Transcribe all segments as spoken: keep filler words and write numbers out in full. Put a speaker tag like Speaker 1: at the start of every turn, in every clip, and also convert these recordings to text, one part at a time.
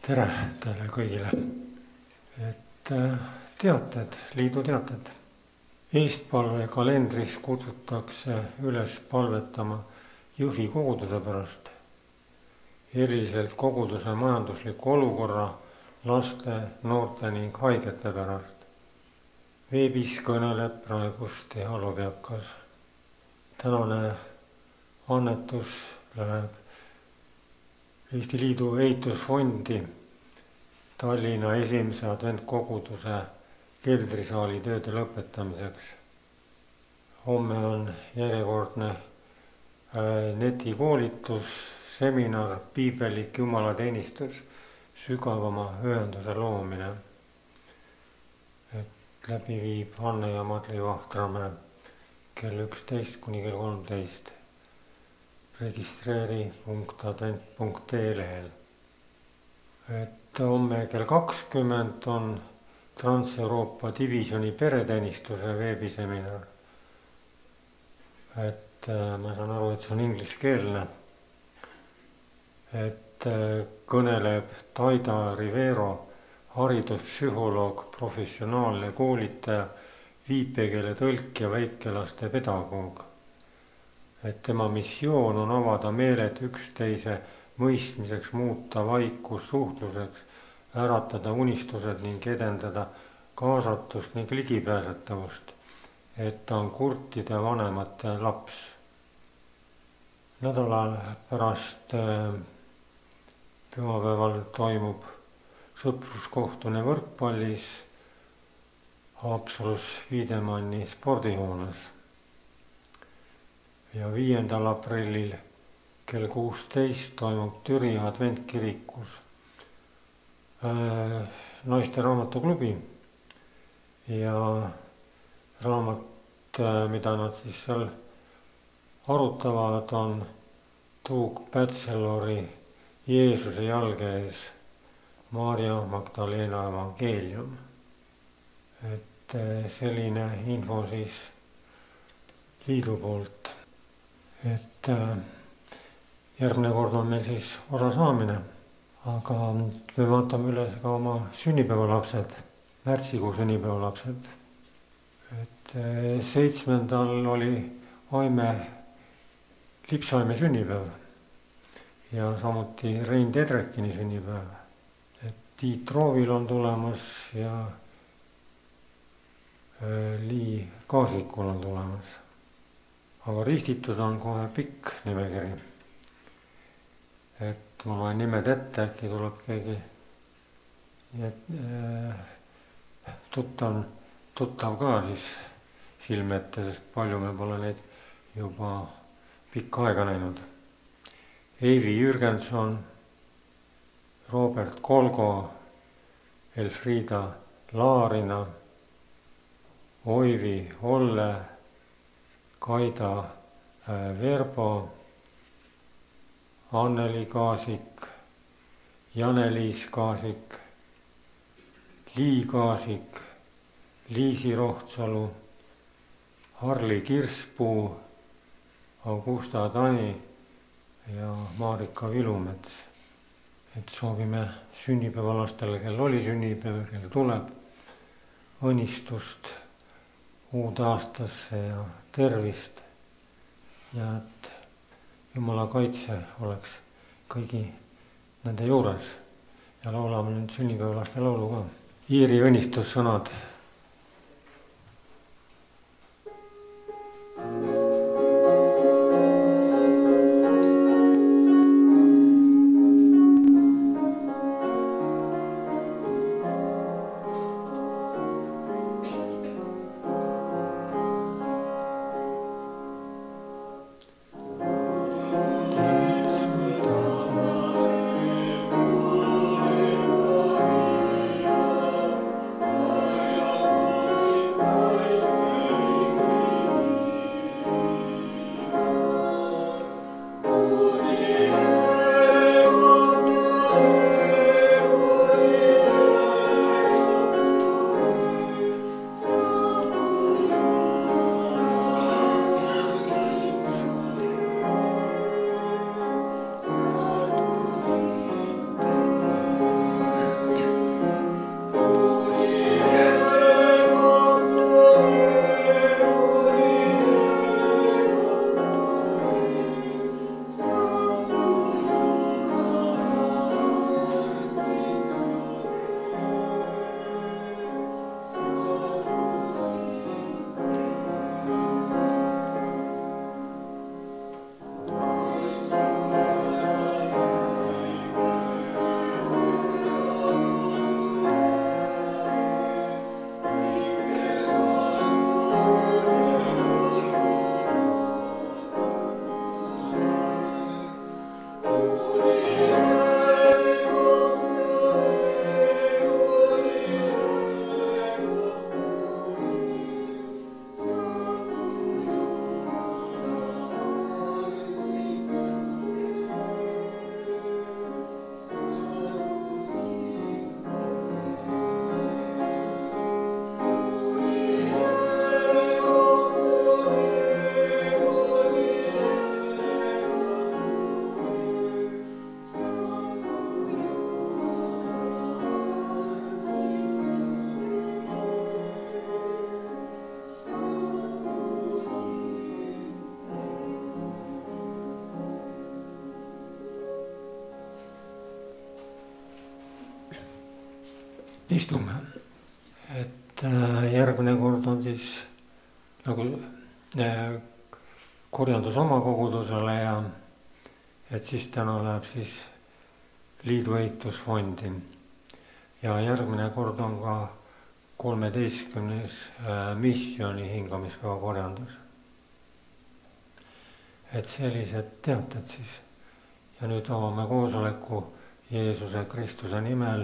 Speaker 1: tere teile kõigile. Et teated, liidu teated. Eestpalve kalendris kutsutakse üles palvetama Jõhvi koguduse pärast. Eriliselt koguduse majandusliku olukorra, laste, noorte ning haigete pärast. Veebis kõneleb praegust Ehalo peakas. Tänane annetus läheb Eesti Liidu ehitusfondi Tallinna esimese adventkoguduse keldrisaali tööde lõpetamiseks. Homme on järjekordne netikoolitus, seminar, piibelik jumalateenistus, sügavama ühenduse loomine. Et läbi viib Anne ja Madli Vahtramäe kell üksteist kuni kell kolmteist. Registreeri punkt advent punkt ee lehel. Et homme kell kakskümmend on Trans-Euroopa Divisioni pereteenistuse veebiseminar. Et ma saan aru, et see on ingliskeelne. Et kõneleb Taida Rivero, hariduspsühholoog, professionaalne koolitaja, viipekeele tõlk ja väikelaste pedagoog. Et tema missioon on avada meeled üksteise mõistmiseks, muuta vaikus suhtluseks, äratada unistused ning edendada kaasatust ning ligipääsetavust, et ta on kurtide vanemate laps. Nädala pärast pühapäeval toimub sõpruskohtune võrkpallis Haapsalus Wiedemanni spordihoones. Ja viiendal aprillil kell kuusteist toimub Türi adventkirikus äh, naiste raamatuklubi ja raamat, mida nad siis seal arutavad, on Doug Batchelori Jeesuse jalge ees Maarja Magdalena evangeelium. Et selline info siis liidu poolt. Et järgmine kord on meil siis osa saamine, aga me vaatame üles ka oma sünnipäevalapsed, märtsikuu sünnipäevalapsed. Et seitsmendal oli Aime Lipsaime sünnipäev ja samuti Rein Tedrekini sünnipäev. Et Tiit Roovil on tulemas ja Lii Kaasikul on tulemas. Aga ristitud on kohe pikk nimekiri. Et ma loen nimed ette, äkki tuleb keegi et, äh, tuttav, tuttav ka siis silme ette, sest palju me pole neid juba pikka aega näinud. Eivi Jürgenson, Robert Kolgo, Elfrida Laarina, Oivi Olle, Kaida Verbo, Anneli Kaasik, Janeliis Kaasik, Lii Kaasik, Liisi Rohtsalu, Harli Kirspuu, Augusta Tani ja Marika Vilumets. Et soovime sünnipäevalastele, kel oli sünnipäev, kel tuleb, õnnistust uude aastasse ja tervist ja et Jumala kaitse oleks kõigi nende juures ja laulame nüüd sünnipäevalaste laulu ka. Iiri õnnistussõnad.
Speaker 2: Yeah.
Speaker 1: istume. et järgmine kord on siis nagu korjandus oma kogudusele ja et siis täna läheb siis liidu ehitusfondi. ja järgmine kord on ka kolmeteistkümnes missiooni hingamispäeva korjandus. et sellised teated siis. ja nüüd avame koosoleku Jeesuse Kristuse nimel.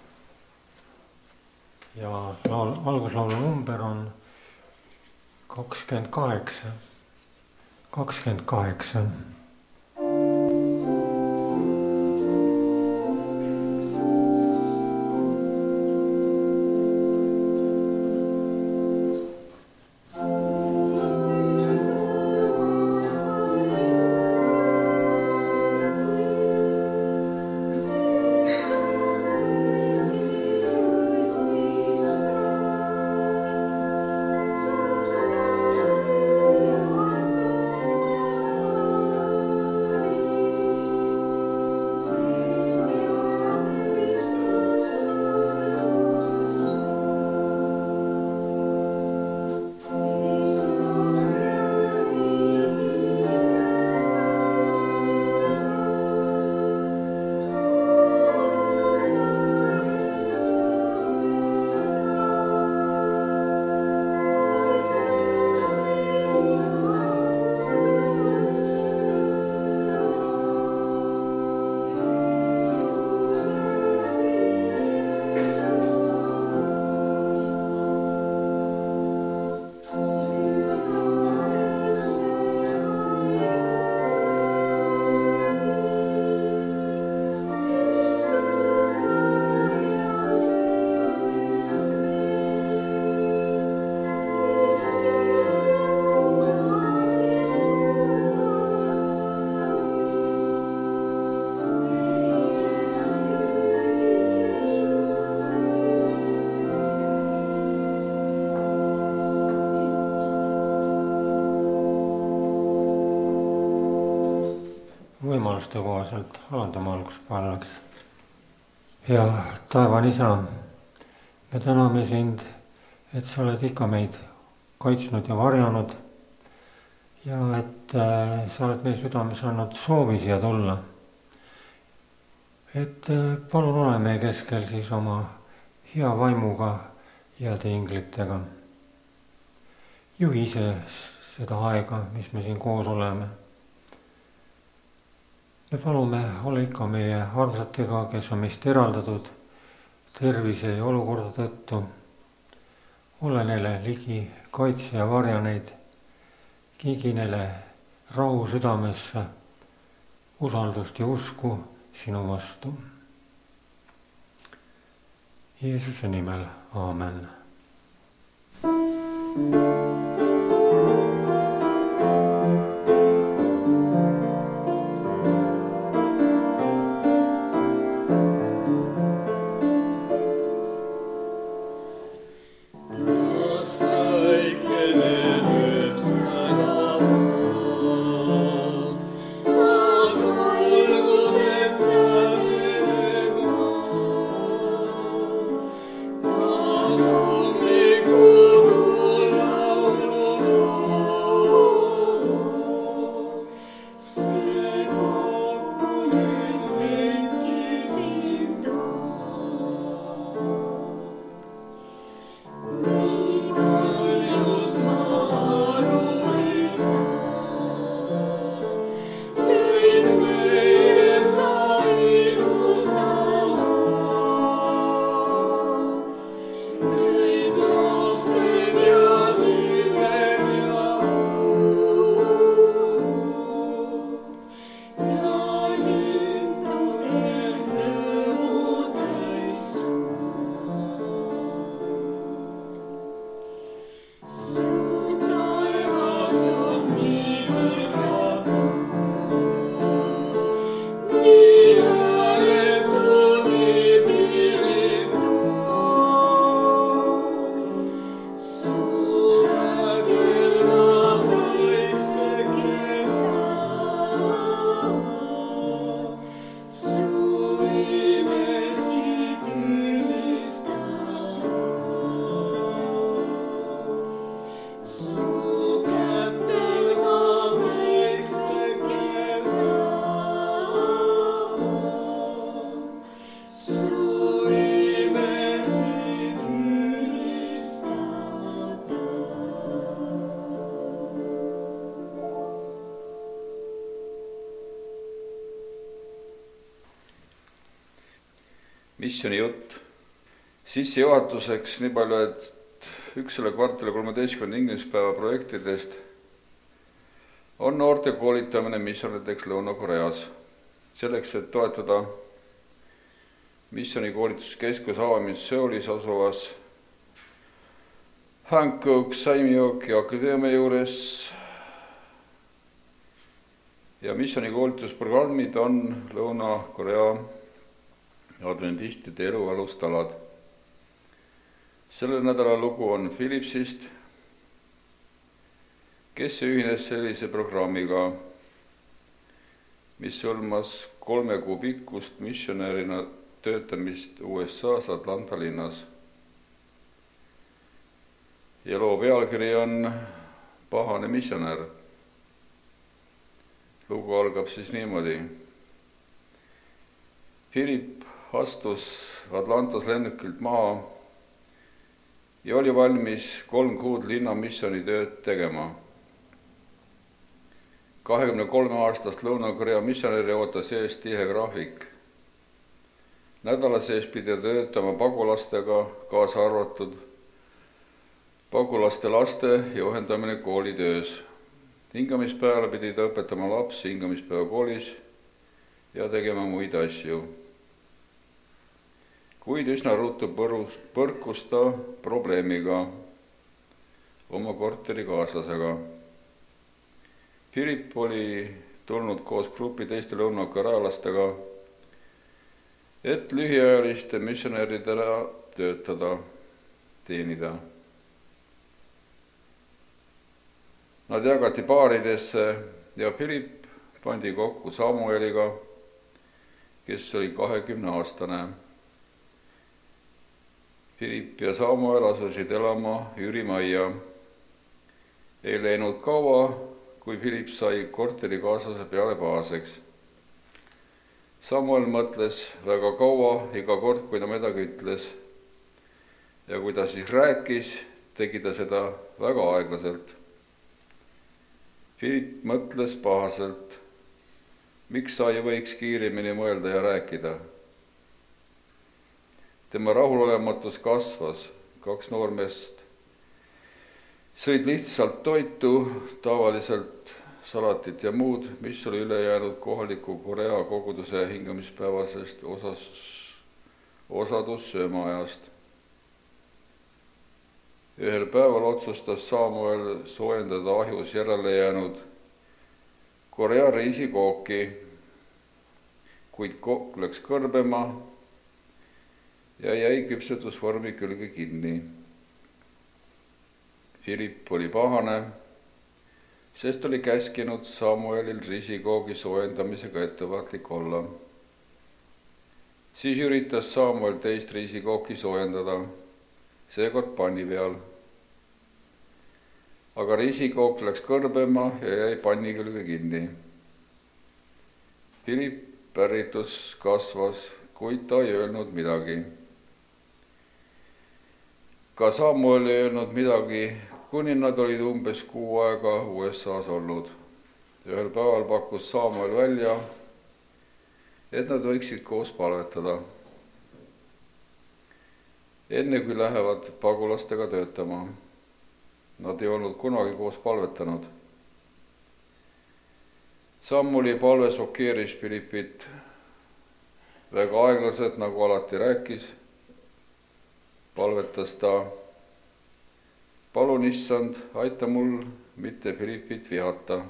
Speaker 1: ja laul, alguslaulu number on kakskümmend kaheksa, kakskümmend kaheksa. Võimaluste kohaselt alandame algust palveks. ja taevane Isa, me täname sind, et sa oled ikka meid kaitsnud ja varjanud ja et äh, sa oled meie südames andnud soovi siia tulla. et äh, palun ole meie keskel siis oma hea vaimuga ja inglitega. juhi ise seda aega, mis me siin koos oleme. me palume, ole ikka meie armsatega, kes on meist eraldatud tervise ja olukorda tõttu. ole neile ligi, kaitse ja varja neid. kiigi neile rahu südamesse, usaldust ja usku sinu vastu. Jeesuse nimel, aamen.
Speaker 2: Oh missiooni jutt. Sissejuhatuseks nii palju, et üksele kvartali kolmeteistkümne inglispäeva projektidest on noorte koolitamine missionideks Lõuna-Koreas. Selleks, et toetada missiooni koolituskeskuse avamist Seoulis asuvas Hankook Saimioki akadeemia juures ja missiooni koolitusprogrammid on Lõuna-Korea adventistide elu alustalad. Selle nädala lugu on Philipsist, kes ühines sellise programmiga, mis hõlmas kolme kuu pikkust missionärina töötamist U S A-s Atlanta linnas. Ja loo pealkiri on Pahane missionär. Lugu algab siis niimoodi. Philip astus Atlantas lennukilt maha ja oli valmis kolm kuud linna missiooni tööd tegema. kahekümne kolme aastast Lõuna-Korea missionäri ootas ees tihe graafik. Nädala sees pidi töötama pagulastega, kaasa arvatud pagulaste laste juhendamine koolitöös. Hingamispäeval pidi ta õpetama lapsi hingamispäeva koolis ja tegema muid asju. Kuid üsna ruttu põrkus ta probleemiga oma korterikaaslasega. Philip oli tulnud koos grupi teiste lõunakorealastega, et lühiajaliste missionäridena töötada, teenida. Nad jagati paaridesse ja Philip pandi kokku Samueliga, kes oli kahekümne aastane. Philip ja Samuel asusid elama üürimajja. Ei läinud kaua, kui Philip sai korterikaaslase peale pahaseks. Samuel mõtles väga kaua iga kord, kui ta midagi ütles. Ja kui ta siis rääkis, tegi ta seda väga aeglaselt. Philip mõtles pahaselt, miks sa ei võiks kiiremini mõelda ja rääkida. Tema rahulolematus kasvas, kaks noormeest sõid lihtsalt toitu, tavaliselt salatit ja muud, mis oli üle jäänud kohaliku Korea koguduse hingamispäevasest osas, osadus söömaajast. Ühel päeval otsustas Samuel soojendada ahjus järele jäänud Korea riisikooki, kuid kook läks kõrbema ja jäi küpsetusvormi külge kinni. Philip oli pahane, sest oli käskinud Samuelil riisikoogi soojendamisega ettevaatlik olla. Siis üritas Samuel teist riisikooki soojendada, seekord panni peal. Aga riisikook läks kõrbema ja jäi panni külge kinni. Philip ärritus kasvas, kuid ta ei öelnud midagi. Ka Samuel ei öelnud midagi, kuni nad olid umbes kuu aega U S A-s olnud. Ühel päeval pakkus Samuel välja, et nad võiksid koos palvetada. Enne kui lähevad pagulastega töötama. Nad ei olnud kunagi koos palvetanud. Sammuli palve šokeeris Philipit väga aeglaselt, nagu alati rääkis. Palvetas ta, palun issand, aita mul mitte Philipit vihata.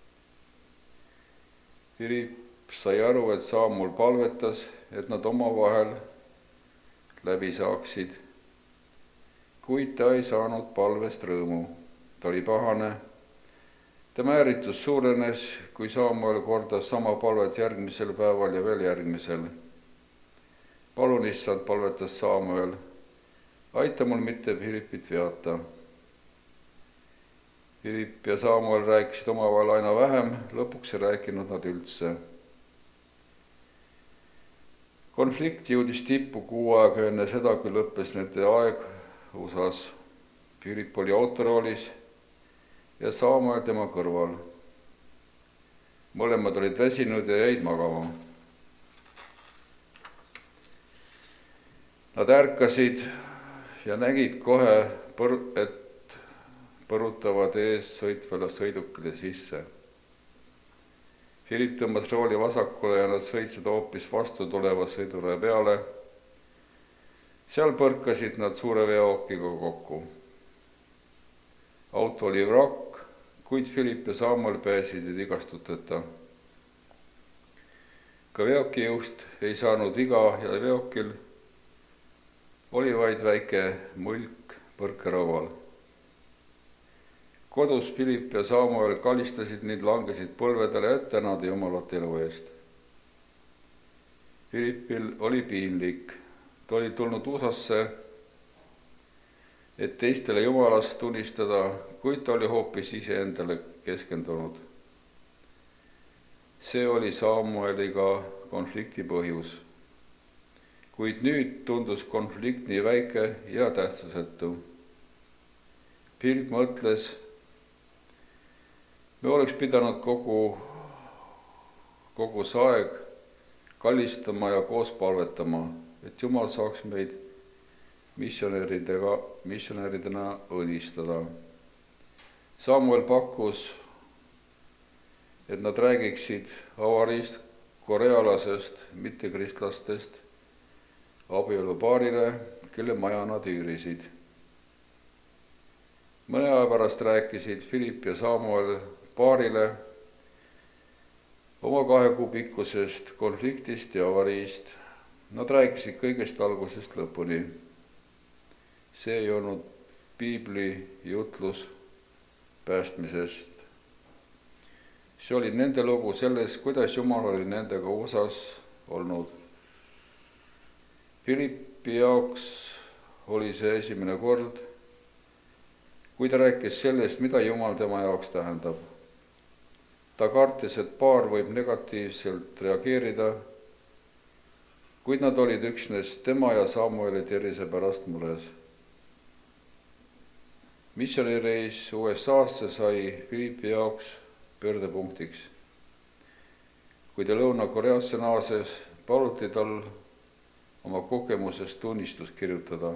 Speaker 2: Philip sai aru, et Sammul palvetas, et nad omavahel läbi saaksid. Kuid ta ei saanud palvest rõõmu. Ta oli pahane. Tema ärritus suurenes, kui Samuel kordas sama palvet järgmisel päeval ja veel järgmisel. Palun issand, palvetas Samuel, aita mul mitte Philipit vihata. Philip ja Samuel rääkisid omavahel aina vähem, lõpuks ei rääkinud nad üldse. Konflikt jõudis tippu kuu aega enne seda, kui lõppes nende aeg U S A-s. Philip oli autoroolis ja Samuel tema kõrval. Mõlemad olid väsinud ja jäid magama. Nad ärkasid ja nägid kohe, et põrutavad ees sõitvale sõidukile sisse. Philipp tõmbas rooli vasakule ja nad sõitsid hoopis vastu tuleva sõidule peale. Seal põrkasid nad suure veokiga kokku. Auto oli vrakk, kuid Philipp ja Samuel pääsid vigastuteta. Ka veoki juht ei saanud viga ja veokil oli vaid väike mulk põrkeraual. Kodus Philipp ja Samuel kallistasid ning langesid põlvedele ja tänada Jumalat elu eest. Philippil oli piinlik. Ta oli tulnud U S A-sse, et teistele Jumalast tunnistada, kuid ta oli hoopis iseendale keskendunud. See oli Samueliga konflikti põhjus. Kuid nüüd tundus konflikt nii väike ja tähtsusetu. Philipp mõtles, me oleks pidanud kogu, kogu see aeg kallistama ja koos palvetama, et Jumal saaks meid missionäridega, missionäridena õnnistada. Samuel pakkus, et nad räägiksid avariist korealasest mittekristlastest abielupaarile, kelle maja nad üürisid. Mõne aja pärast rääkisid Philipp ja Samuel paarile oma kahe kuu pikkusest konfliktist ja avariist. Nad rääkisid kõigest algusest lõpuni. See ei olnud piibli jutlus päästmisest. See oli nende lugu selles, kuidas Jumal oli nendega osas olnud. Philippi jaoks oli see esimene kord, kui ta rääkis sellest, mida Jumal tema jaoks tähendab. Ta kartis, et paar võib negatiivselt reageerida, kuid nad olid üksnes tema ja Samueli tervise pärast mures. Missioonireis U S A-sse sai Philippi jaoks pöördepunktiks. Kui ta Lõuna-Koreasse naases, paluti tal oma kogemusest tunnistus kirjutada.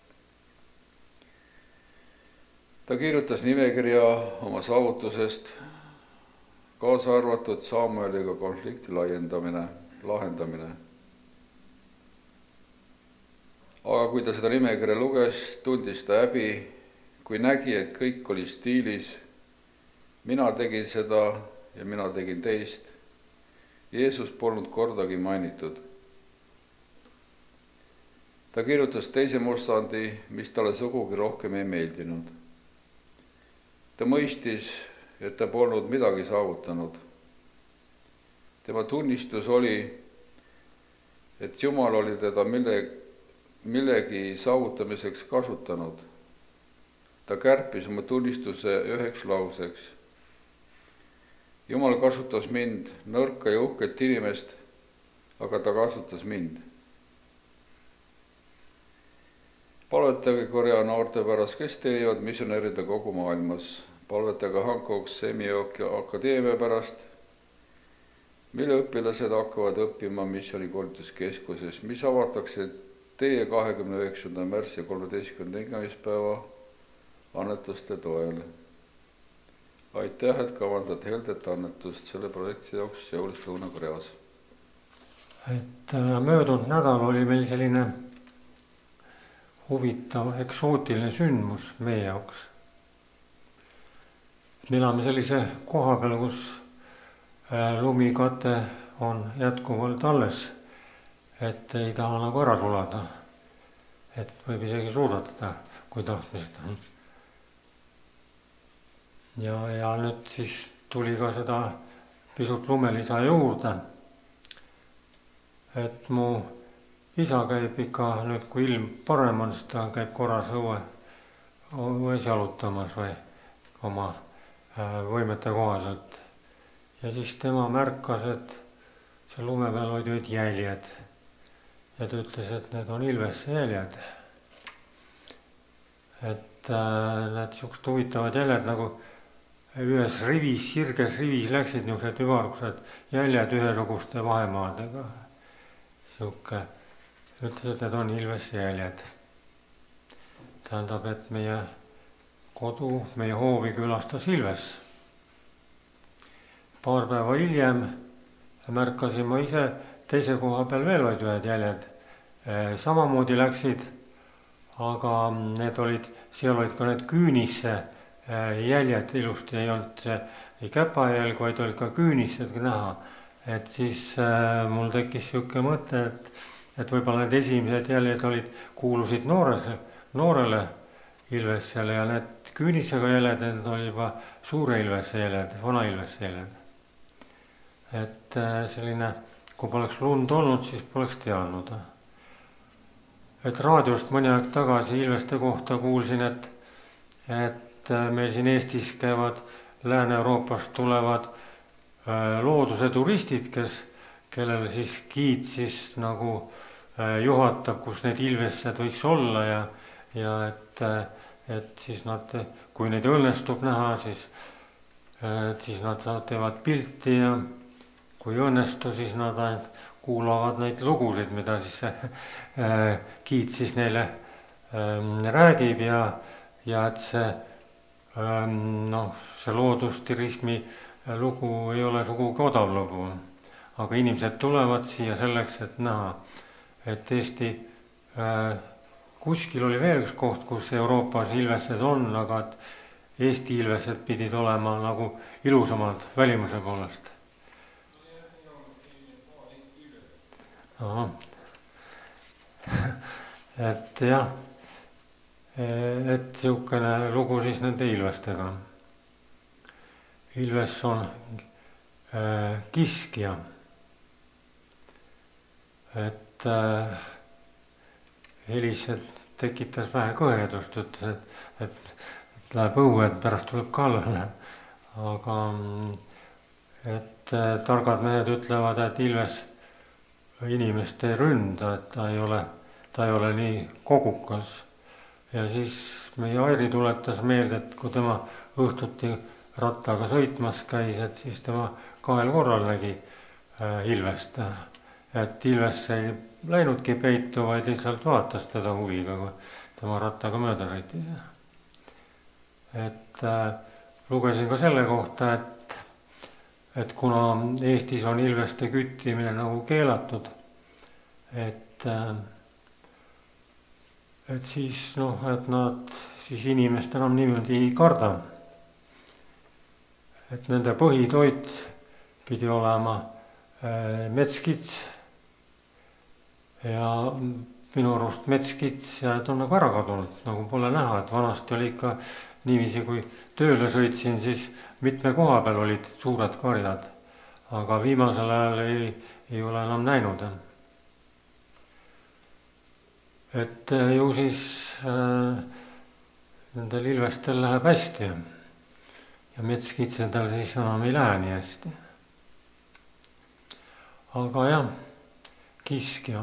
Speaker 2: Ta kirjutas nimekirja oma saavutusest, kaasa arvatud Samueliga konflikti laiendamine, lahendamine. Aga kui ta seda nimekirja luges, tundis ta häbi, kui nägi, et kõik oli stiilis. Mina tegin seda ja mina tegin teist. Jeesus polnud kordagi mainitud. Ta kirjutas teise mustandi, mis talle sugugi rohkem ei meeldinud. Ta mõistis, et ta polnud midagi saavutanud. Tema tunnistus oli, et Jumal oli teda mille, millegi saavutamiseks kasutanud. Ta kärpis oma tunnistuse üheks lauseks. Jumal kasutas mind, nõrka ja uhket inimest, aga ta kasutas mind. Palvetage Korea noorte pärast, kes teenivad missionäride kogu maailmas. Palvetage Hancock Semioki akadeemia pärast, mille õpilased hakkavad õppima missioonikoolituskeskuses, mis avatakse teie kahekümne üheksanda märtsi ja kolmeteistkümnenda hingamispäeva annetuste toel. Aitäh, et kavandad heldet annetust selle projekti jaoks Seoulis Lõuna-Koreas.
Speaker 1: Et möödunud nädal oli meil selline huvitav eksootiline sündmus meie jaoks. Me elame sellise koha peal, kus lumikate on jätkuvalt alles, et ei taha nagu ära sulada. Et võib isegi suusatada, kui tahtmist on. Ja, ja nüüd siis tuli ka seda pisut lumelisa juurde, et mu isa käib ikka nüüd, kui ilm parem on, siis ta käib korras õue, õues jalutamas või oma võimete kohaselt. Ja siis tema märkas, et see lume peal olid jäljed ja ta ütles, et need on Ilvesse jäljed. Et need siuksed huvitavad jäljed nagu ühes rivis, sirges rivis läksid niisugused ümargused jäljed ühesuguste vahemaadega. Siuke ütles, et need on Ilvese jäljed. Tähendab, et meie kodu, meie hoovi külastas Ilves. Paar päeva hiljem märkasin ma ise teise koha peal veel olid ühed jäljed. Samamoodi läksid, aga need olid, seal olid ka need küünisse jäljed ilusti, ei olnud see ei käpajälg, vaid olid ka küünised näha. Et siis äh, mul tekkis siuke mõte, et, et võib-olla need esimesed jäljed olid, kuulusid noores, noorele Ilvesele ja need küünisega jäljed, need olid juba suure Ilvese jäljed, vana Ilvese jäljed. Et äh, selline, kui poleks lund olnud, siis poleks teadnud. Et raadiost mõni aeg tagasi Ilveste kohta kuulsin, et, et meil siin Eestis käivad Lääne-Euroopast tulevad äh, looduse turistid, kes, kellel siis giid siis nagu äh, juhatab, kus need Ilvesed võiks olla ja, ja et, et siis nad, kui neid õnnestub näha, siis, et siis nad teevad pilti ja kui õnnestu, siis nad ainult kuulavad neid lugusid, mida siis äh, giid siis neile äh, räägib ja, ja et see äh, noh, see loodusturismi lugu ei ole sugugi odav lugu, aga inimesed tulevad siia selleks, et näha, et Eesti äh, kuskil oli veel üks koht, kus Euroopas Ilvesed on, aga et Eesti Ilvesed pidid olema nagu ilusamad välimuse poolest. Aha. Et jah, et siukene lugu siis nende Ilvestega. Ilves on äh, kiskja, et äh, Elis tekitas vähe kõhedust, ütles, et, et, et läheb õue, et pärast tuleb kallale, aga et äh, targad mehed ütlevad, et Ilves inimest ei ründa, et ta ei ole, ta ei ole nii kogukas. Ja siis meie Airi tuletas meelde, et kui tema õhtuti rattaga sõitmas käis, et siis tema kahel korral nägi äh, Ilvest. Et Ilves ei läinudki peitu, vaid lihtsalt vaatas teda huviga, kui tema rattaga mööda sõitis. Et äh, lugesin ka selle kohta, et, et kuna Eestis on Ilveste küttimine nagu keelatud, et, äh, et siis noh, et nad siis inimest enam niimoodi ei karda. Et nende põhitoit pidi olema äh, metskits ja minu arust metskits ja et on nagu ära kadunud, nagu pole näha, et vanasti oli ikka niiviisi, kui tööle sõitsin, siis mitme koha peal olid suured karjad, aga viimasel ajal ei, ei ole enam näinud. Et ju siis äh, nendel Ilvestel läheb hästi. Ja metskitsedel siis enam ei lähe nii hästi. Aga jah, kiskja.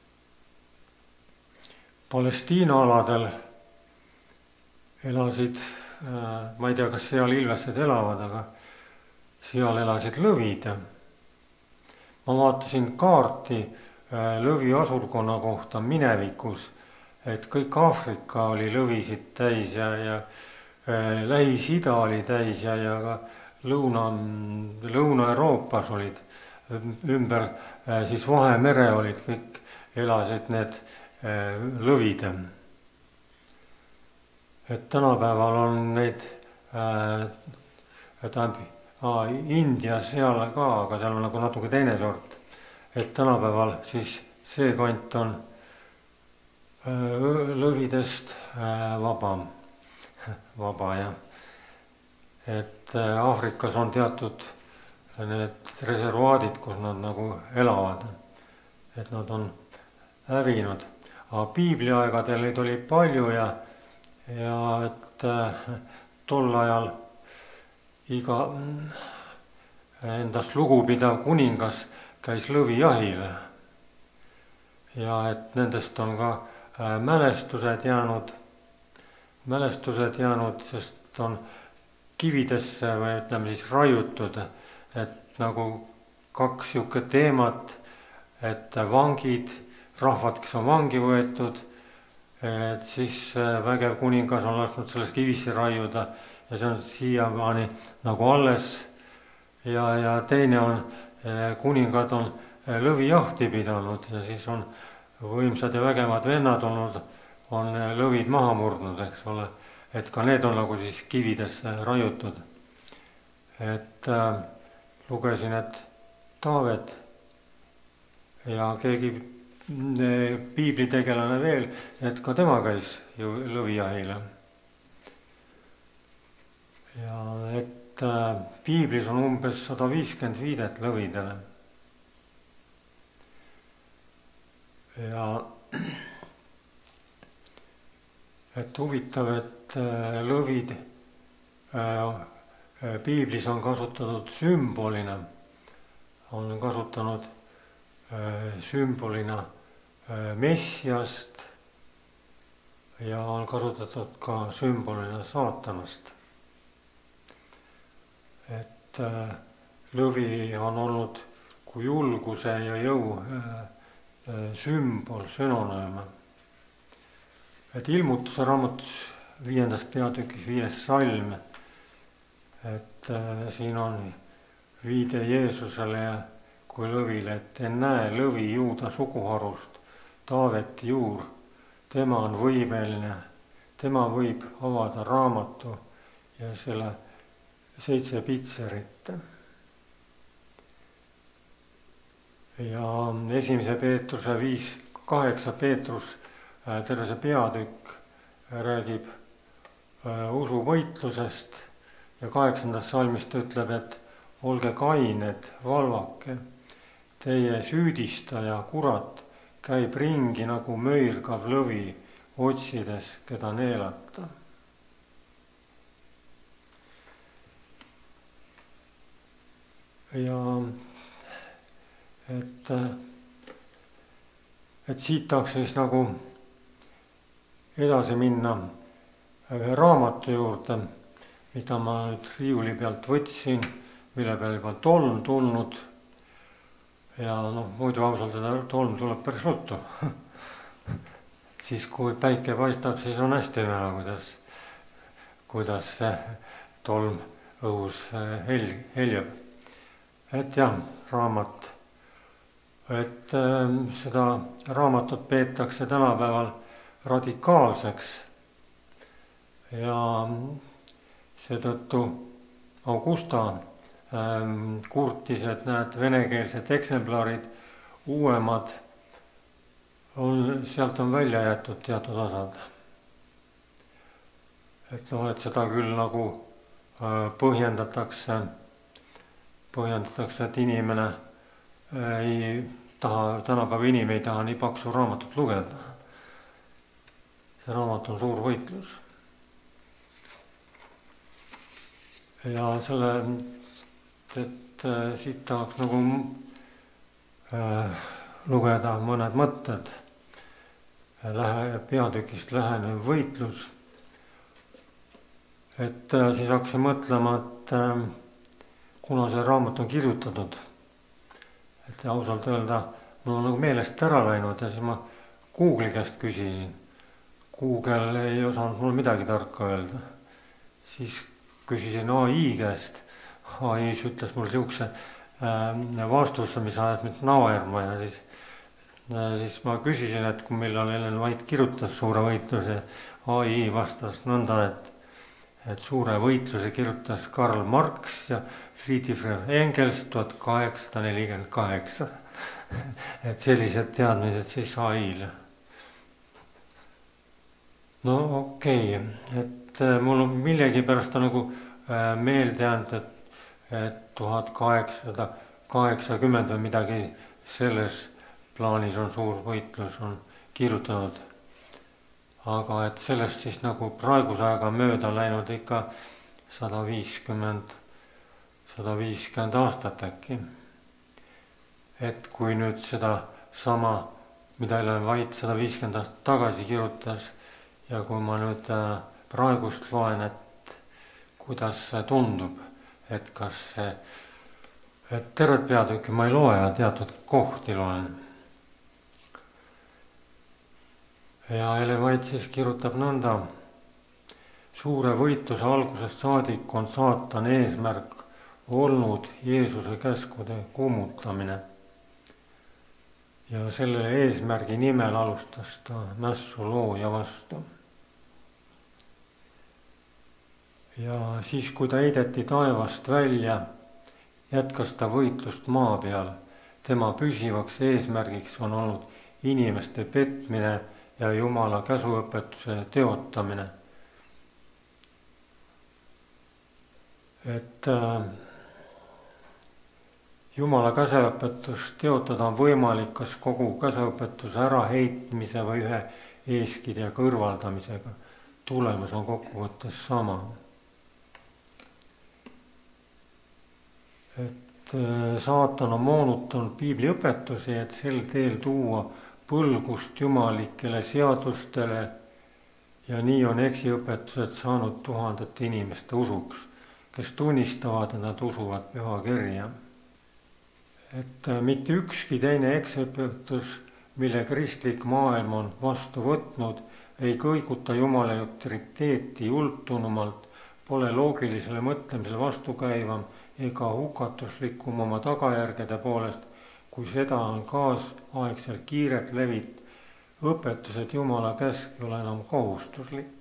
Speaker 1: Palestiina aladel elasid, ma ei tea, kas seal Ilvesed elavad, aga seal elasid lõvid. Ma vaatasin kaarti lõvi asurkonna kohta minevikus, et kõik Aafrika oli lõvisid täis ja, ja Lähis-Ida oli täis ja, ja ka Lõuna, Lõuna-Euroopas olid ümber, siis Vahemere olid kõik, elasid need lõvid. Et tänapäeval on neid äh, äh, Indias seal ka, aga seal on nagu natuke teine sort. Et tänapäeval siis see kant on äh, lõvidest äh, vabam. Vaba ja et Aafrikas on teatud need reservaadid, kus nad nagu elavad, et nad on hävinud, aga piibli aegadel neid oli palju ja, ja et tol ajal iga endast lugupidav kuningas käis lõvijahile ja et nendest on ka mälestused jäänud mälestused jäänud, sest on kividesse või ütleme siis raiutud, et nagu kaks siuke teemat, et vangid rahvad, kes on vangi võetud, et siis vägev kuningas on lasknud selles kivisse raiuda ja see on siiamaani nagu alles. Ja, ja teine on, kuningad on lõvijahti pidanud ja siis on võimsad ja vägevad vennad olnud, on lõvid maha murdnud, eks ole, et ka need on nagu siis kividesse raiutud. Et äh, lugesin, et Taavet ja keegi piiblitegelane veel, et ka tema käis ju lõvijahile. Ja et äh, piiblis on umbes sada viiskümmend viidet lõvidele. Ja et huvitav, et äh, lõvid äh, piiblis on kasutatud sümbolina, on kasutanud äh, sümbolina äh, Messiast ja on kasutatud ka sümbolina saatanast. Et äh, lõvi on olnud kui julguse ja jõu äh, äh, sümbol, sünonüüm. Et ilmutuse raamatus viiendas peatükis viies salm, et äh, siin on viide Jeesusele ja kui lõvile, et ennäe lõvi Juuda suguharust, Taaveti juur, tema on võimeline, tema võib avada raamatu ja selle seitse pitserit. Ja esimese Peetruse viis kaheksa Peetrus, äh, terve see peatükk räägib äh, usuvõitlusest. Ja kaheksandas salmist ütleb, et olge kained, valvake, teie süüdistaja, kurat, käib ringi nagu möirgav lõvi, otsides, keda neelata. Ja et, et siit tahaks siis nagu edasi minna ühe raamatu juurde, mida ma nüüd riiuli pealt võtsin, mille peal juba tolm tulnud ja noh, muidu ausalt öelda tolm tuleb päris ruttu. Siis kui päike paistab, siis on hästi näha, kuidas, kuidas see tolm õhus hel, heljab. Et jah, raamat, et äh, seda raamatut peetakse tänapäeval radikaalseks ja seetõttu Augusta ähm, kurtis, et näed, venekeelsed eksemplarid, uuemad, on, sealt on välja jäetud teatud osad. Et noh, et seda küll nagu äh, põhjendatakse, põhjendatakse, et inimene äh, ei taha, tänapäeva inimene ei taha nii paksu raamatut lugeda. See raamat on suur võitlus. Ja selle, et äh, siit tahaks nagu äh, lugeda mõned mõtted Lähe, peatükist lähenev võitlus. Et äh, siis hakkasin mõtlema, et äh, kuna see raamat on kirjutatud, et ausalt öelda, mul on nagu meelest ära läinud ja siis ma Google'i käest küsisin. Google ei osanud mulle midagi tarka öelda. Siis küsisin A I käest, A I ütles mul siukse äh, vastuse, mis ajas mind naerma ja siis, äh, siis ma küsisin, et kui millal Ellen White kirjutas Suure võitluse, A I vastas nõnda, et, et Suure võitluse kirjutas Karl Marx ja Friedrich Engels tuhat kaheksasada nelikümmend kaheksa. Et sellised teadmised siis A I-le. No okei, okay. Et mul on millegi pärast on nagu meelde jäänud, et, et tuhat kaheksasada kaheksakümmend või midagi selles plaanis on Suur võitlus on kirjutanud. Aga et sellest siis nagu praeguse aega mööda läinud ikka sada viiskümmend, sada viiskümmend aastat äkki. Et kui nüüd seda sama, mida Ellen White sada viiskümmend aastat tagasi kirjutas, ja kui ma nüüd praegust loen, et kuidas see tundub, et kas see, et tervet peatükki ma ei loe ja teatud kohti loen. ja Ellen White siis kirjutab nõnda: suure võitluse algusest saadik on saatani eesmärk olnud Jeesuse käskude kummutamine. Ja selle eesmärgi nimel alustas ta mässu looja vastu. Ja siis, kui ta heideti taevast välja, jätkas ta võitlust maa peal. Tema püsivaks eesmärgiks on olnud inimeste petmine ja Jumala käsuõpetuse teotamine. Et äh, Jumala käsuõpetus teotada on võimalik kas kogu käsuõpetuse äraheitmise või ühe eeskirja kõrvaldamisega. Tulemus on kokkuvõttes sama. Et äh, saatan on moonutanud piibli õpetusi, et sel teel tuua põlgust jumalikele seadustele ja nii on eksiõpetused saanud tuhandete inimeste usuks, kes tunnistavad, et nad usuvad pühakirja. Et mitte ükski teine eksiõpetus, mille kristlik maailm on vastu võtnud, ei kõiguta Jumala autoriteeti jultunumalt, pole loogilisele mõtlemisele vastukäivam ega hukatuslikum oma tagajärgede poolest, kui seda on kaasaegselt kiiret levit, õpetused Jumala käsk ei ole enam kohustuslik.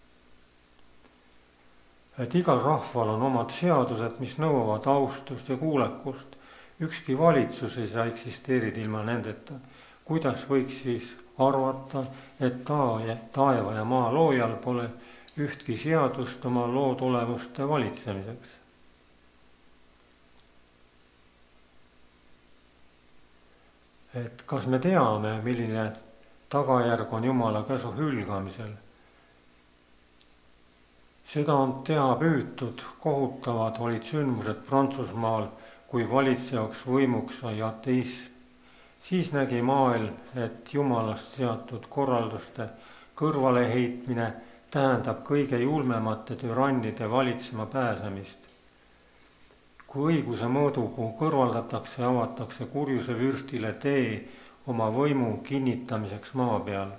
Speaker 1: Et igal rahval on omad seadused, mis nõuavad austust ja kuulekust. Ükski valitsus ei saa eksisteerida ilma nendeta. Kuidas võiks siis arvata, et taeva ja maa loojal pole ühtki seadust oma loodulevuste valitsemiseks? Et kas me teame, milline tagajärg on Jumala käsu hülgamisel? Seda on teha püütud, kohutavad olid sündmused Prantsusmaal, kui valitsejaks võimuks sai ateism. Siis nägi maailm, et Jumalast seatud korralduste kõrvaleheitmine tähendab kõige julmemate türannide valitsema pääsemist. Kui õiguse mõõdupuu kõrvaldatakse, avatakse kurjuse vürstile tee oma võimu kinnitamiseks maa peal.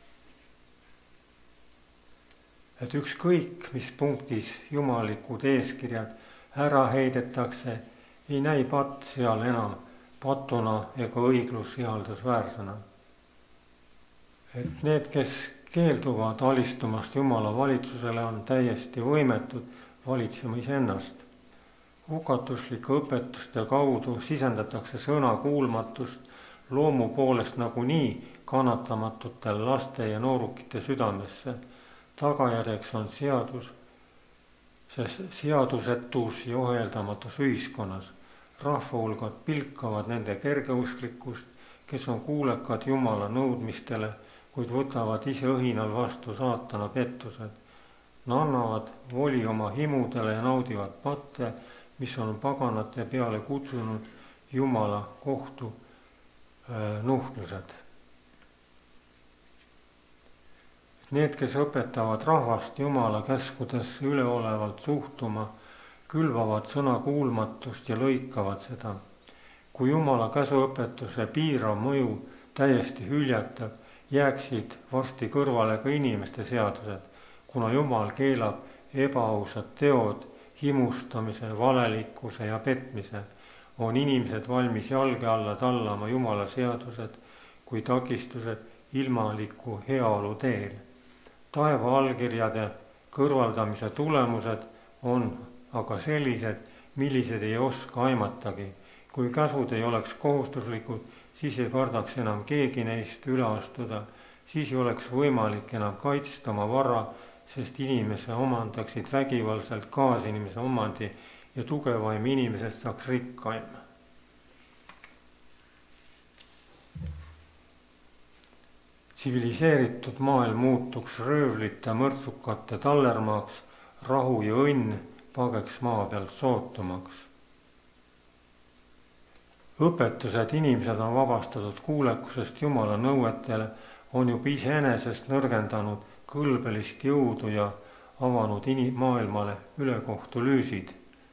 Speaker 1: Et ükskõik, mis punktis jumalikud eeskirjad ära heidetakse, ei näi patt seal enam patuna ega õiglus ihaldusväärsena. Et need, kes keelduvad alistumast Jumala valitsusele, on täiesti võimetud valitsema iseennast. Hukatuslike õpetuste kaudu sisendatakse sõna kuulmatust loomu poolest nagunii kannatamatute laste ja noorukite südamesse. Tagajärjeks on seadus, sest seadusetus ja ohjeldamatus ühiskonnas. Rahvahulgad pilkavad nende kergeusklikkust, kes on kuulekad Jumala nõudmistele, kuid võtavad ise õhinal vastu saatana pettused. Nad annavad voli oma himudele ja naudivad patte, mis on paganate peale kutsunud Jumala kohtu äh, nuhtlused. Need, kes õpetavad rahvast Jumala käskudesse üleolevalt suhtuma, külvavad sõna kuulmatust ja lõikavad seda. Kui Jumala käsuõpetuse piirav mõju täiesti hüljatab, jääksid varsti kõrvale ka inimeste seadused, kuna Jumal keelab ebaausad teod, himustamise, valelikkuse ja petmise, on inimesed valmis jalge alla tallama Jumala seadused kui takistused ilmaliku heaolu teel. Taeva allkirjade kõrvaldamise tulemused on aga sellised, millised ei oska aimatagi. Kui käsud ei oleks kohustuslikud, siis ei kardaks enam keegi neist üle astuda, siis ei oleks võimalik enam kaitsta oma vara, sest inimese omandaksid vägivaldselt kaasinimese omandi ja tugevaim inimesest saaks rikkaim. Tsiviliseeritud maailm muutuks röövlite mõrtsukate tallermaaks, rahu ja õnn pageks maa pealt sootumaks. Õpetused inimesed on vabastatud kuulekusest Jumala nõuetele, on juba iseenesest nõrgendanud kõlbelist jõudu ja avanud maailmale ülekohtu lüüsid.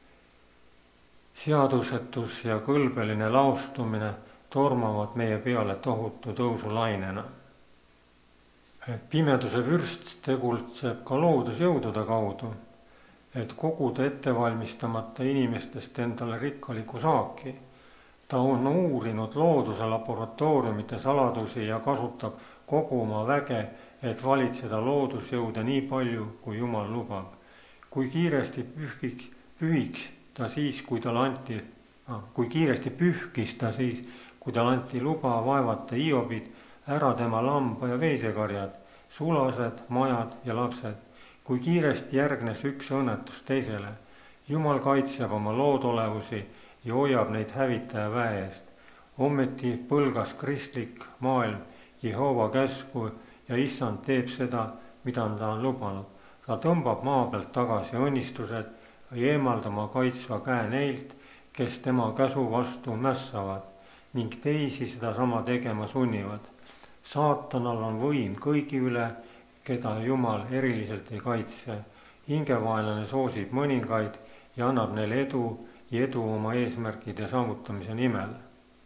Speaker 1: Seadusetus ja kõlbeline laustumine tormavad meie peale tohutu tõusulainena. et pimeduse vürst tegutseb ka loodusjõudude kaudu, et koguda ettevalmistamata inimestest endale rikkalikku saaki. Ta on uurinud looduse laboratooriumite saladusi ja kasutab kogu oma väge, et valitseda loodusjõude nii palju, kui Jumal lubab. Kui kiiresti pühkiks, pühiks ta siis, kui tal anti, kui kiiresti pühkis ta siis, kui tal anti luba vaevata Hiobid, ära tema lamba ja veisekarjad, sulased, majad ja lapsed. Kui kiiresti järgnes üks õnnetus teisele. Jumal kaitseb oma loodolevusi ja hoiab neid hävitaja väe eest. Ometi põlgas kristlik maailm Jehova käsku ja issand teeb seda, mida ta on lubanud. Ta tõmbab maa pealt tagasi õnnistused ja eemaldama kaitsva käe neilt, kes tema käsu vastu mässavad ning teisi seda sama tegema sunnivad. Saatanal on võim kõigi üle, keda Jumal eriliselt ei kaitse. Hingevaenlane soosib mõningaid ja annab neile edu ja edu oma eesmärkide saavutamise nimel.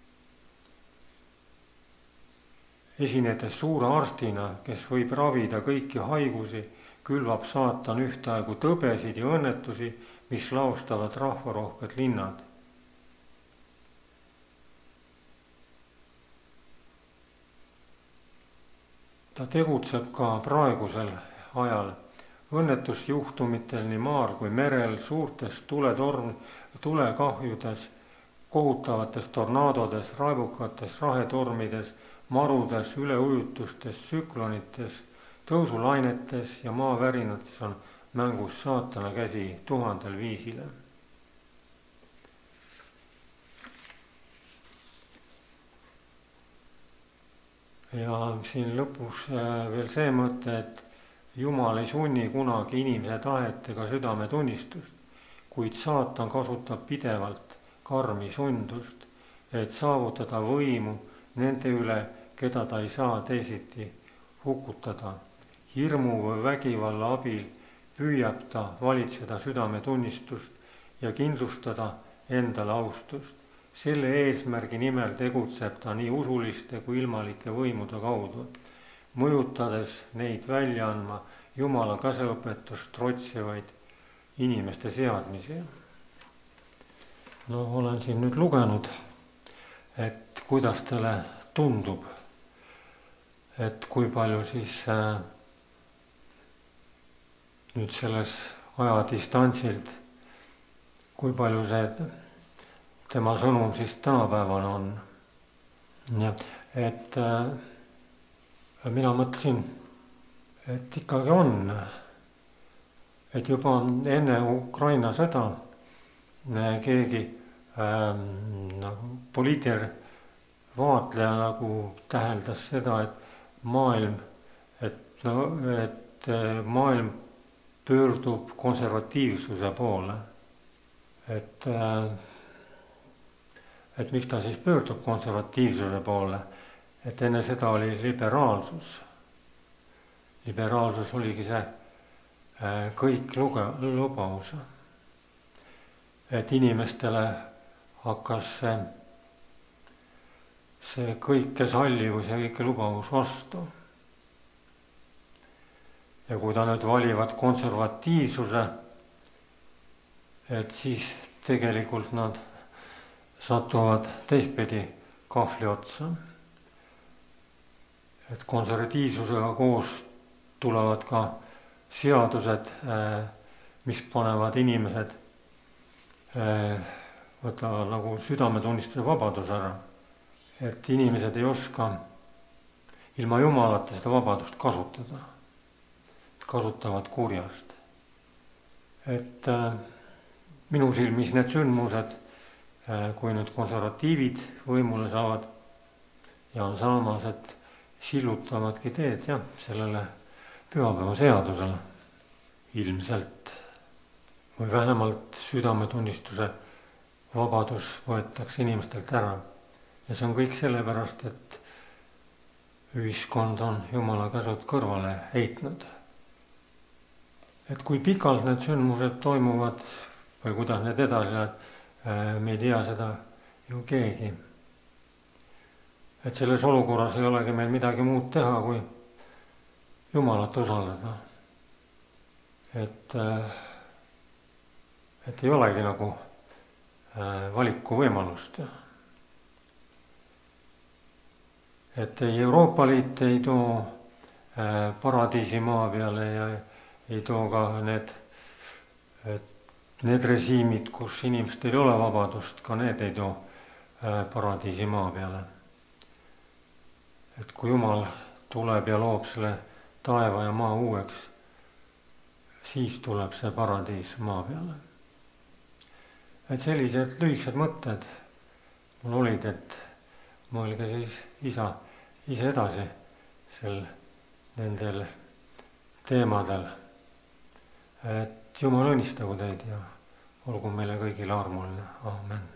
Speaker 1: Esinedes suure arstina, kes võib ravida kõiki haigusi, külvab saatan ühtaegu tõbesid ja õnnetusi, mis laostavad rahvarohked linnad. Ta tegutseb ka praegusel ajal õnnetusjuhtumitel nii maal kui merel, suurtes tuletorn, tulekahjudes, kohutavates tornaadodes, raevukates rahetormides, marudes, üleujutustes, tsüklonites, tõusulainetes ja maavärinates on mängus saatana käsi tuhandel viisile. Ja siin lõpus veel see mõte, et Jumal ei sunni kunagi inimese tahet ega südametunnistust, kuid saatan kasutab pidevalt karmi sundust, et saavutada võimu nende üle, keda ta ei saa teisiti hukutada. Hirmu või vägivalla abil püüab ta valitseda südametunnistust ja kindlustada endale austust. Selle eesmärgi nimel tegutseb ta nii usuliste kui ilmalike võimude kaudu, mõjutades neid välja andma Jumala käseõpetust trotsivaid inimeste seadmisi. No olen siin nüüd lugenud, et kuidas teile tundub, et kui palju siis äh, nüüd selles ajadistantsilt, kui palju see tema sõnum siis tänapäevane on. Ja, et äh, mina mõtlesin, et ikkagi on, et juba enne Ukraina sõda keegi äh, nagu poliitiline vaatleja nagu täheldas seda, et maailm, et, no, et maailm pöördub konservatiivsuse poole. Et äh, et miks ta siis pöördub konservatiivsuse poole, et enne seda oli liberaalsus. Liberaalsus oligi see kõik luge, lubavus. Et inimestele hakkas see, see kõike sallivus ja kõike lubavus vastu. Ja kui ta nüüd valivad konservatiivsuse, et siis tegelikult nad satuvad teistpidi kahvli otsa. Et konservatiivsusega koos tulevad ka seadused, mis panevad inimesed, võtavad nagu südametunnistuse vabadus ära. Et inimesed ei oska ilma Jumalata seda vabadust kasutada. Kasutavad kurjast. Et minu silmis need sündmused, kui nüüd konservatiivid võimule saavad ja on saamas, et sillutavadki teed jah, sellele pühapäeva seadusele ilmselt või vähemalt südametunnistuse vabadus võetakse inimestelt ära. Ja see on kõik sellepärast, et ühiskond on Jumala käsud kõrvale heitnud. Et kui pikalt need sündmused toimuvad või kuidas need edasi lähevad, me ei tea seda ju keegi. Et selles olukorras ei olegi meil midagi muud teha, kui Jumalat usaldada. Et, et ei olegi nagu valiku võimalust. Et ei Euroopa Liit ei too paradiisi maa peale ja ei too ka need, need režiimid, kus inimestel ei ole vabadust, ka need ei too paradiisi maa peale. Et kui Jumal tuleb ja loob selle taeva ja maa uueks, siis tuleb see paradiis maa peale. Et sellised lühikesed mõtted mul olid, et mõelge siis isa, ise edasi sel, nendel teemadel. Et Jumal õnnistagu teid ja olgu meile kõigile armuline. Amen.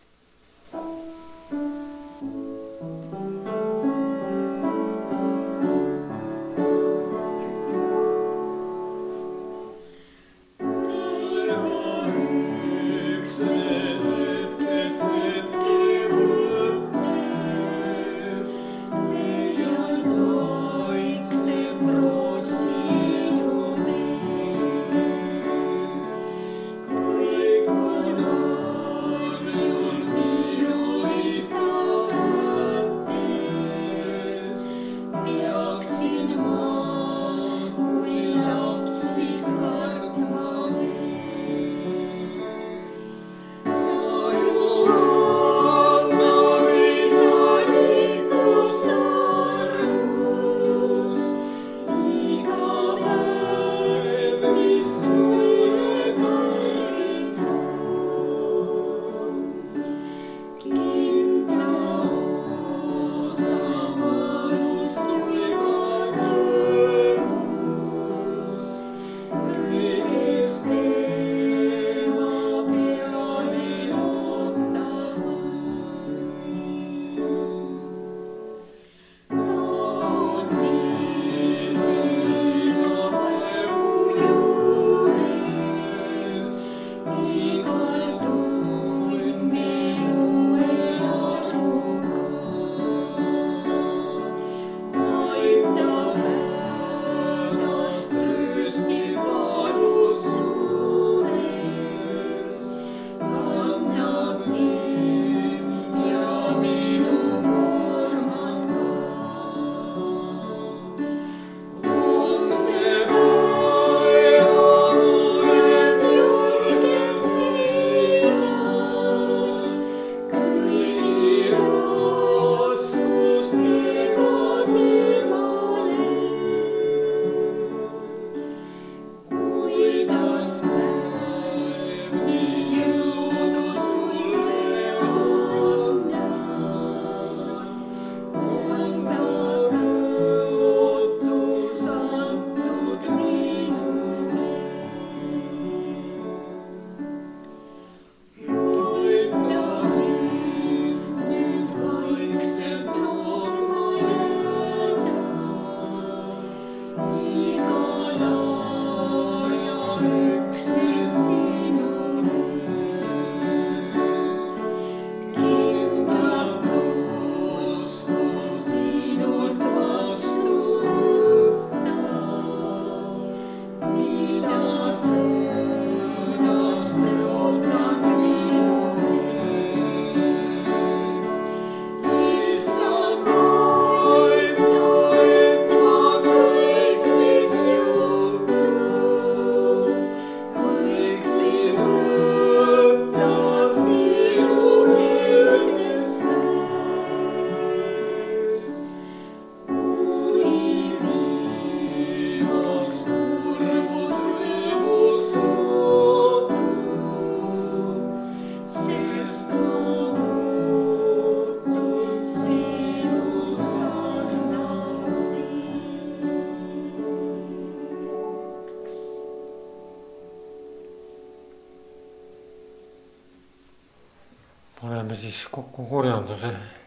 Speaker 1: Paneme siis kokku korjanduse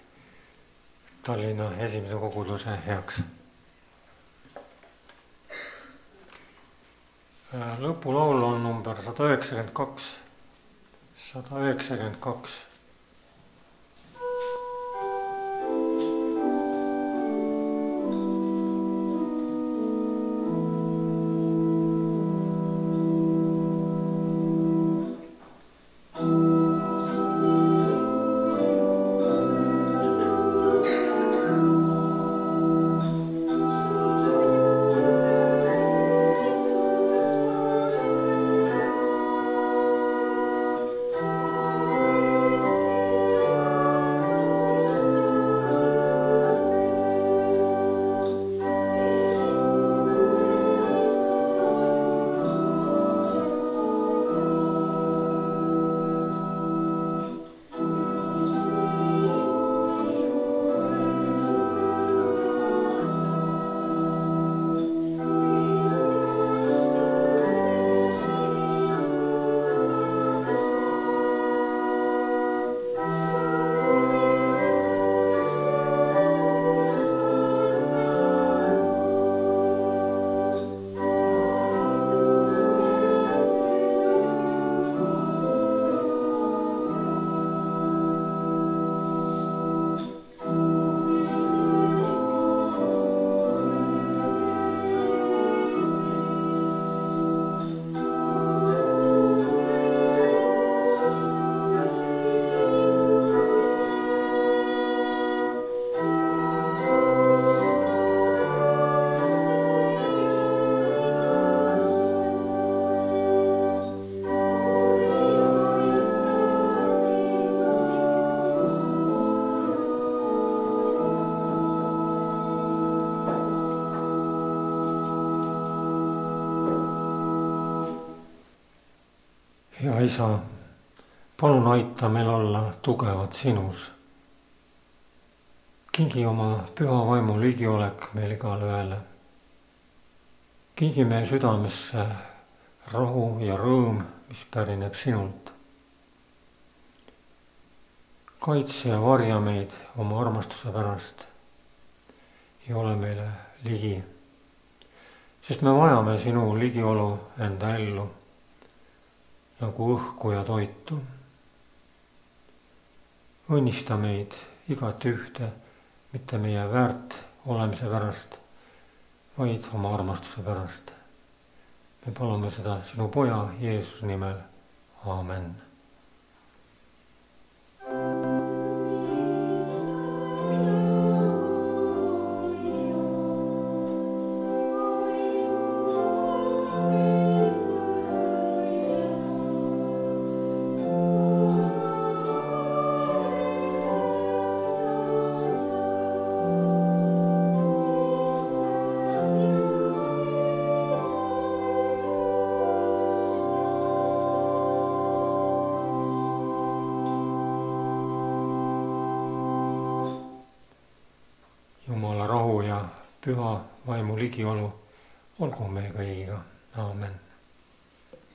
Speaker 1: Tallinna esimese koguduse heaks. Lõpulaul on number sada üheksakümmend kaks. sada üheksakümmend kaks. hea Isa, palun aita meil olla tugevad sinus. Kingi oma püha vaimu ligiolek meil igale ühele. Kingi meie südamesse rahu ja rõõm, mis pärineb sinult. Kaitse ja varja meid oma armastuse pärast ja ole meile ligi, sest me vajame sinu ligiolu enda ellu nagu õhku ja toitu. Õnnista meid igat ühte, mitte meie väärt olemise pärast, vaid oma armastuse pärast. Me palume seda sinu poja Jeesuse nimel. Aamen. Jumala rahu ja püha vaimu ligiolu olgu meie kõigiga. Aamen.